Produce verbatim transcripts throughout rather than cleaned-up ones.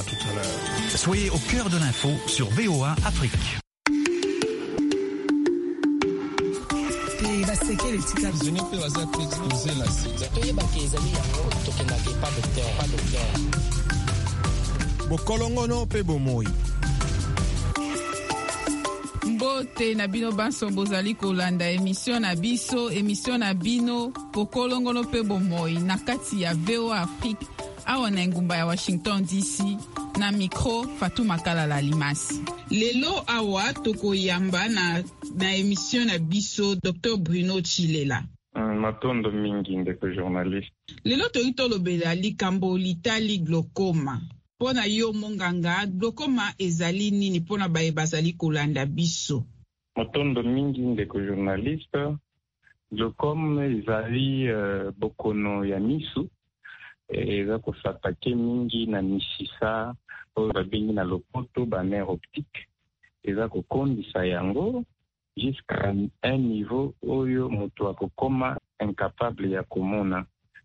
À tout à l'heure. Soyez au cœur de l'info sur V O A Afrique. Bokolongono pe bomoi. Mbote na bino banso bozali kolanda émission na biso émission na bino bokolongono pe bomoi na kati ya V O A Afrique awa na ngumba ya Washington D C na micro Fatou Makalala Limasi. Lelo awa tokoyamba na na émission na biso Docteur Bruno Chilela. Matondo mingi ndeko journaliste. Lelo toyi tolobela likambo litali glaucoma. Pona yo monganga glaucoma ezali nini pona baye bazali kolanda biso? Matondo mingi ndeko journaliste. Glaucoma ezali uh, bokono ya misu. Eza kosatake mingi na misisa oyo babengi na lopoto ba nerf optique. Eza kokondisa yango jusqu'à un niveau oyo moto akokoma incapable ya komona.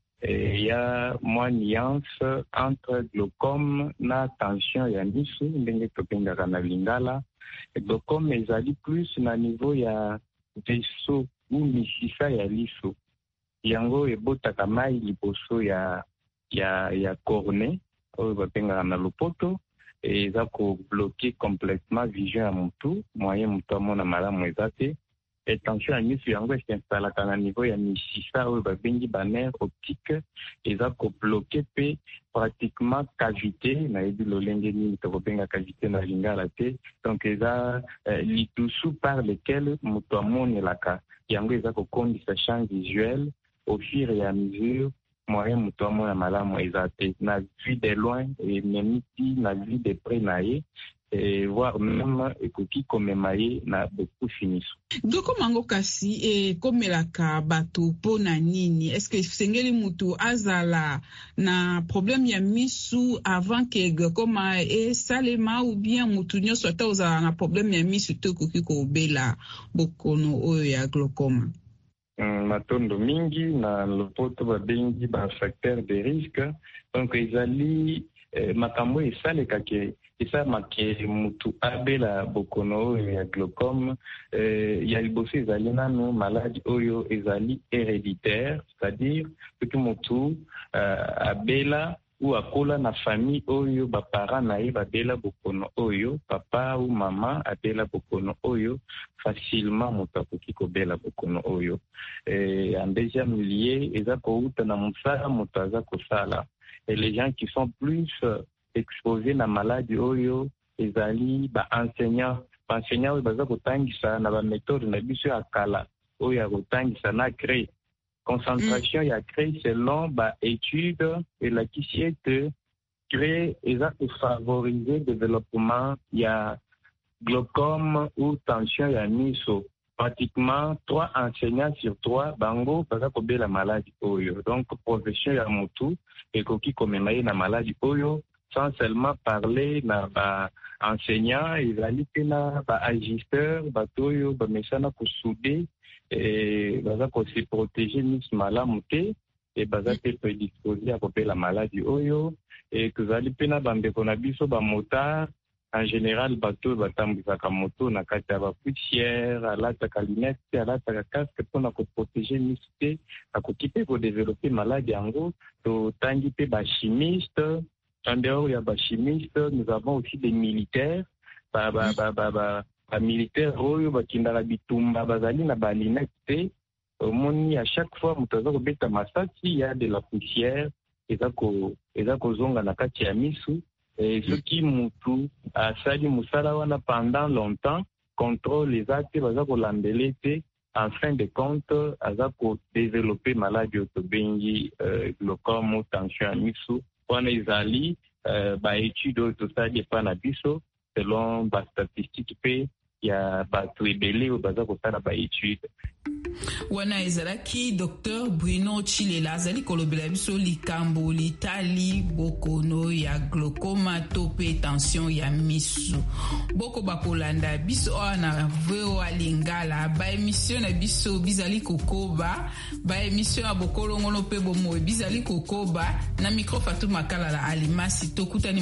Il y a moins nuance entre glaucome na tension ya misu ndenge topengaka na lingala. Glaucome ezali plus na niveau ya vaisseau ou misisa ya liso. Yango ebotaka mai liboso ya ya ya cornée oyo bapengaka na lopoto eza ko bloquer complètement vision ya mutu moyen mutu amona malamu eza te. Et tension ya misu yango esinstallaka na niveau ya misisa oyo babengi ba nerf optique eza ko bloquer pe pratiquement cavité na yebi lolenge nini tokobenga cavité na lingala te. Donc eza euh, litusu par lequel mutu amonelaka yango eza kokondisa champ visuel au fur et à mesure moyen mutu amona malamu eza te na vue de loin et même si na vue de près na ye et voir même ekoki komema ye na beaucoup finiso. Glaucoma ngo kasi e komelaka bato pona nini? Est-ce que sengeli mutu azala na problème ya misu avant que glaucoma e salema ou bien mutu nyonso ata ozala na problème ya misu te koki kobela bokono oyo ya glaucoma? Mm, matondo mingi na lopoto babengi ba facteur de risque. Donc ezali eh, makambo esaleka ke esa make mutu abela bokono oyo ya glaucome eh, ya liboso ezali nano maladie oyo ezali héréditaire, c'est-à-dire que mutu uh, abela ou akola na famille oyo ba parents na ye babela bokono oyo, papa ou maman abela bokono oyo, facilement mutu akoki kobela bokono oyo. Et en deuxième lieu eza kouta na musala mutu aza kosala. Et les gens qui sont plus uh, exposé na maladie oyo ezali ba enseignant ba enseignant oyo baza kotangisa na ba méthode na biso ya kala oyo ya kotangisa na crée concentration mm. ya crée selon ba étude et la kisiete crée eza ko favoriser développement ya glaucome ou tension ya miso. Pratiquement trois enseignants sur trois bango baza kobela maladie oyo. Donc profession ya mutu ekoki komema ye na maladie oyo sans seulement parler na ba enseignant ezali pe na ba agisteur batoyo ba mesana ko souder et baza ko se protéger mis malamu te et baza te prédisposé à kopela maladie oyo et que zali pe na bambeko na biso ba motard en général bato batambisaka moto na kati ya ba poussière alataka lunette alataka casque pona ko protéger mis te akoki pe ko développer maladie yango to tangi pe ba chimiste. En dehors, il y a des chimistes, nous avons aussi des militaires, ba, ba, ba, ba, ba, ba militaires, oyo, ba, kindala bitumba, bazali na ba linette, au moni, à chaque fois, mutaza ko beta masati, il y a de la poussière, eza ko, eza ko zonga na kati ya misu, et ce qui mutu, a sali musala wana pendant longtemps, contrôle les actes, baza ko lambelete, en fin de compte, aza ko développer maladie otobengi, euh, glaucome ou tension ya misu, wana ezali uh, ba étude oyo tosali epa na biso selon ba statistique pe ya bato ebele oyo baza kosala ba étude. Wana ezalaki Docteur Bruno Chilela azali kolobela biso likambo litali bokono ya glaucoma to pe tension ya misu. Boko bakolanda biso ana V O A Lingala ba émission na biso bizali kokoba ba émission ya bokolongono pe bomo bizali kokoba na micro Fatou Makalala Alimasi tokutani